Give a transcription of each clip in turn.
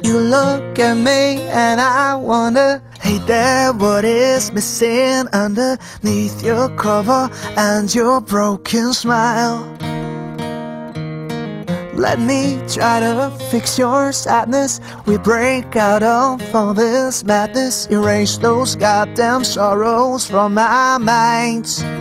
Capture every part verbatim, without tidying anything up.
You look at me and I wonder, hey there, what is missing underneath your cover and your broken smile? Let me try to fix your sadness. We break out of all this madness. Erase those goddamn sorrows from my mind.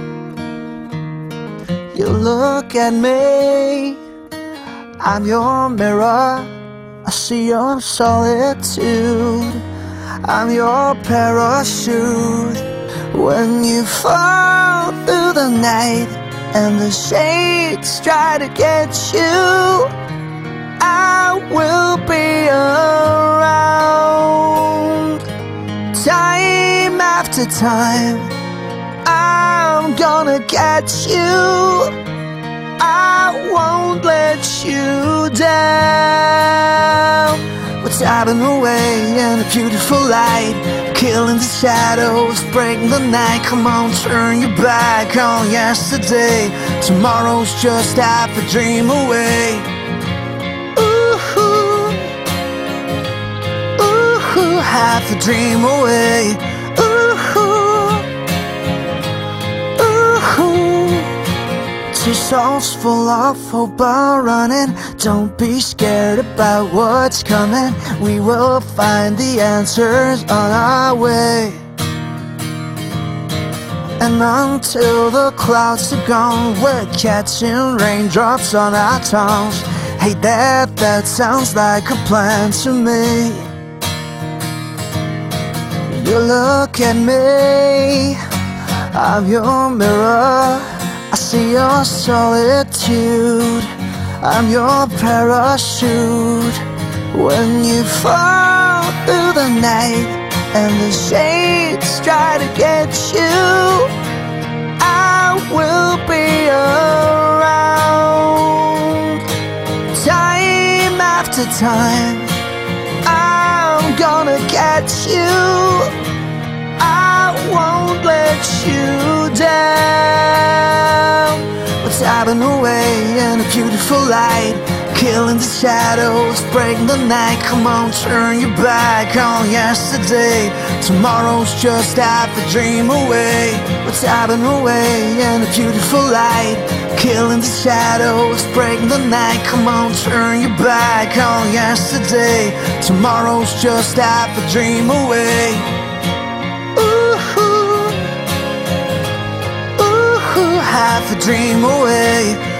You look at me, I'm your mirror. I see your solitude. I'm your parachute. When you fall through the night and the shades try to get you, I will be around. Time after time, I'm gonna get you. I won't let you down. We're tapping away in a beautiful light, killing the shadows, breaking the night. Come on, turn your back on yesterday. Tomorrow's just half a dream away. Ooh, ooh, half a dream away. Two souls full of hope are running. Don't be scared about what's coming. We will find the answers on our way. And until the clouds are gone, we're catching raindrops on our tongues. Hey there, that sounds like a plan to me. You look at me, I'm your mirror. I see your solitude. I'm your parachute. When you fall through the night and the shades try to get you, I will be around. Time after time, I'm gonna get you. I won't let you down. We're tapping away in a beautiful light, killing the shadows, breaking the night. Come on, turn your back on yesterday. Tomorrow's just half a dream away. We're tapping away in a beautiful light, killing the shadows, breaking the night. Come on, turn your back on yesterday. Tomorrow's just half a dream away. Half a dream away.